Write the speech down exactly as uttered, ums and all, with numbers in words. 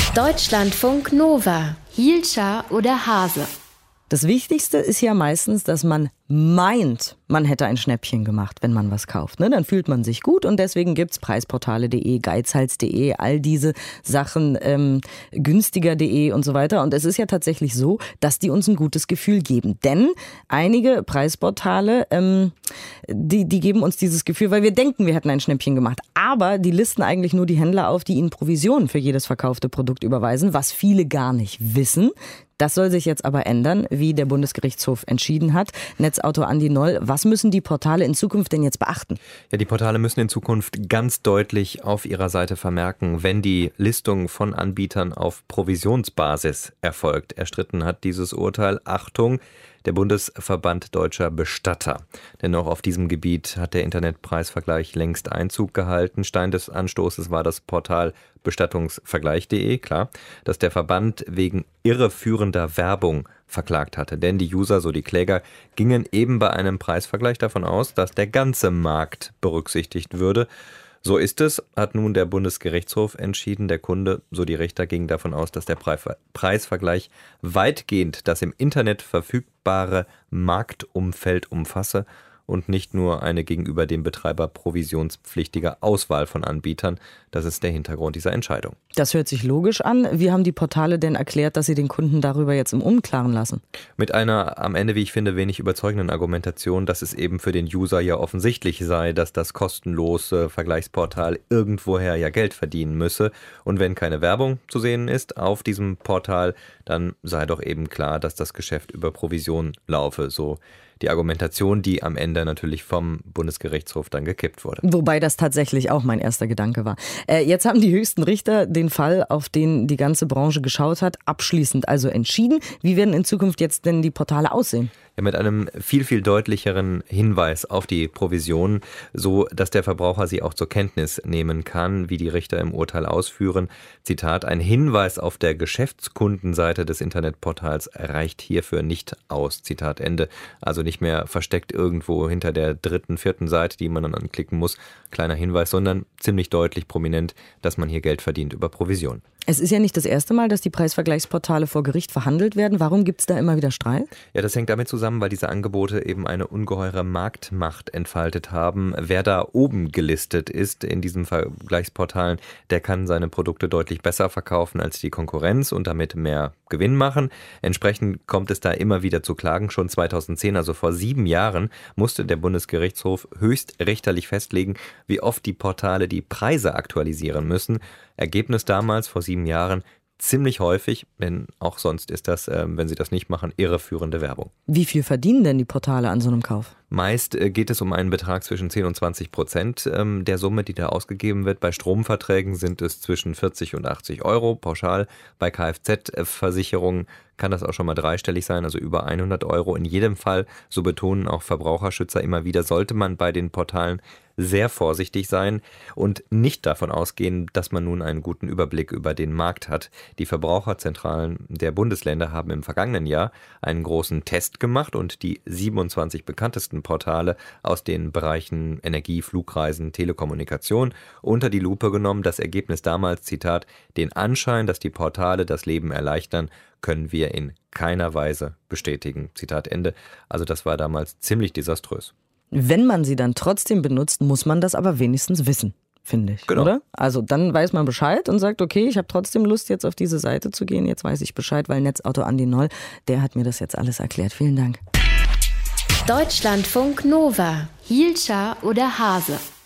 Deutschlandfunk Nova. Hielscher oder Hase? Das Wichtigste ist ja meistens, dass man meint, man hätte ein Schnäppchen gemacht, wenn man was kauft. Ne? Dann fühlt man sich gut und deswegen gibt's preisportale punkt de, geizhals punkt de, all diese Sachen, ähm, günstiger punkt de und so weiter. Und es ist ja tatsächlich so, dass die uns ein gutes Gefühl geben. Denn einige Preisportale, ähm, die, die geben uns dieses Gefühl, weil wir denken, wir hätten ein Schnäppchen gemacht. Aber die listen eigentlich nur die Händler auf, die ihnen Provisionen für jedes verkaufte Produkt überweisen, was viele gar nicht wissen. Das soll sich jetzt aber ändern, wie der Bundesgerichtshof entschieden hat. Netzautor Andi Noll, was müssen die Portale in Zukunft denn jetzt beachten? Ja, die Portale müssen in Zukunft ganz deutlich auf ihrer Seite vermerken, wenn die Listung von Anbietern auf Provisionsbasis erfolgt. Erstritten hat dieses Urteil, Achtung, der Bundesverband Deutscher Bestatter. Denn auch auf diesem Gebiet hat der Internetpreisvergleich längst Einzug gehalten. Stein des Anstoßes war das Portal bestattungsvergleich punkt de, klar, dass der Verband wegen irreführender Werbung verklagt hatte. Denn die User, so die Kläger, gingen eben bei einem Preisvergleich davon aus, dass der ganze Markt berücksichtigt würde. So ist es, hat nun der Bundesgerichtshof entschieden. Der Kunde, so die Richter, ging davon aus, dass der Preisvergleich weitgehend das im Internet verfügbare Marktumfeld umfasse und nicht nur eine gegenüber dem Betreiber provisionspflichtige Auswahl von Anbietern. Das ist der Hintergrund dieser Entscheidung. Das hört sich logisch an. Wie haben die Portale denn erklärt, dass sie den Kunden darüber jetzt im Unklaren lassen? Mit einer am Ende, wie ich finde, wenig überzeugenden Argumentation, dass es eben für den User ja offensichtlich sei, dass das kostenlose Vergleichsportal irgendwoher ja Geld verdienen müsse. Und wenn keine Werbung zu sehen ist auf diesem Portal, dann sei doch eben klar, dass das Geschäft über Provision laufe. So die Argumentation, die am Ende natürlich vom Bundesgerichtshof dann gekippt wurde. Wobei das tatsächlich auch mein erster Gedanke war. Äh, jetzt haben die höchsten Richter den Fall, auf den die ganze Branche geschaut hat, abschließend also entschieden. Wie werden in Zukunft jetzt denn die Portale aussehen? Ja, mit einem viel, viel deutlicheren Hinweis auf die Provision, so dass der Verbraucher sie auch zur Kenntnis nehmen kann, wie die Richter im Urteil ausführen. Zitat, ein Hinweis auf der Geschäftskundenseite des Internetportals reicht hierfür nicht aus. Zitat Ende. Also nicht mehr versteckt irgendwo hinter der dritten, vierten Seite, die man dann anklicken muss. Kleiner Hinweis, sondern ziemlich deutlich prominent, dass man hier Geld verdient über Provision. Es ist ja nicht das erste Mal, dass die Preisvergleichsportale vor Gericht verhandelt werden. Warum gibt es da immer wieder Streit? Ja, das hängt damit zusammen, weil diese Angebote eben eine ungeheure Marktmacht entfaltet haben. Wer da oben gelistet ist in diesen Vergleichsportalen, der kann seine Produkte deutlich besser verkaufen als die Konkurrenz und damit mehr Gewinn machen. Entsprechend kommt es da immer wieder zu Klagen. Schon zweitausendzehn, also vor sieben Jahren, musste der Bundesgerichtshof höchstrichterlich festlegen, wie oft die Portale die Preise aktualisieren müssen. Ergebnis damals, vor sieben Jahren, ziemlich häufig, denn auch sonst ist das, äh, wenn sie das nicht machen, irreführende Werbung. Wie viel verdienen denn die Portale an so einem Kauf? Meist äh, geht es um einen Betrag zwischen zehn und zwanzig Prozent ähm, der Summe, die da ausgegeben wird. Bei Stromverträgen sind es zwischen vierzig und achtzig Euro pauschal. Bei Kfz-Versicherungen kann das auch schon mal dreistellig sein, also über hundert Euro. In jedem Fall, so betonen auch Verbraucherschützer immer wieder, sollte man bei den Portalen sehr vorsichtig sein und nicht davon ausgehen, dass man nun einen guten Überblick über den Markt hat. Die Verbraucherzentralen der Bundesländer haben im vergangenen Jahr einen großen Test gemacht und die siebenundzwanzig bekanntesten Portale aus den Bereichen Energie, Flugreisen, Telekommunikation unter die Lupe genommen. Das Ergebnis damals, Zitat, den Anschein, dass die Portale das Leben erleichtern, können wir in keiner Weise bestätigen. Zitat Ende. Also das war damals ziemlich desaströs. Wenn man sie dann trotzdem benutzt, muss man das aber wenigstens wissen, finde ich, genau. Oder? Also dann weiß man Bescheid und sagt, okay, ich habe trotzdem Lust, jetzt auf diese Seite zu gehen. Jetzt weiß ich Bescheid, weil Netzautor Andi Noll, der hat mir das jetzt alles erklärt. Vielen Dank. Deutschlandfunk Nova. Hielscher oder Hase?